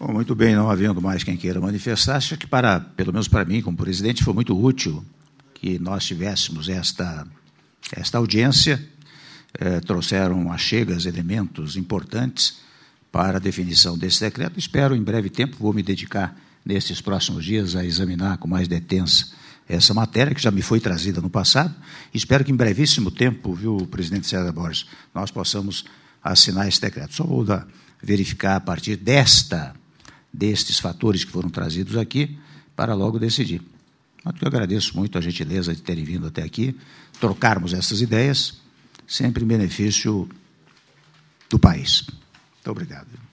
Bom, muito bem, não havendo mais quem queira manifestar, acho que, pelo menos para mim, como presidente, foi muito útil que nós tivéssemos esta audiência. Trouxeram achegas, elementos importantes para a definição desse decreto. Espero, em breve tempo, vou me dedicar, nesses próximos dias, a examinar com mais detença essa matéria, que já me foi trazida no passado. Espero que, em brevíssimo tempo, viu, presidente César Borges, nós possamos assinar esse decreto. Só vou verificar a partir destes fatores que foram trazidos aqui, para logo decidir. Mas eu agradeço muito a gentileza de terem vindo até aqui, trocarmos essas ideias, sempre em benefício do país. Muito obrigado.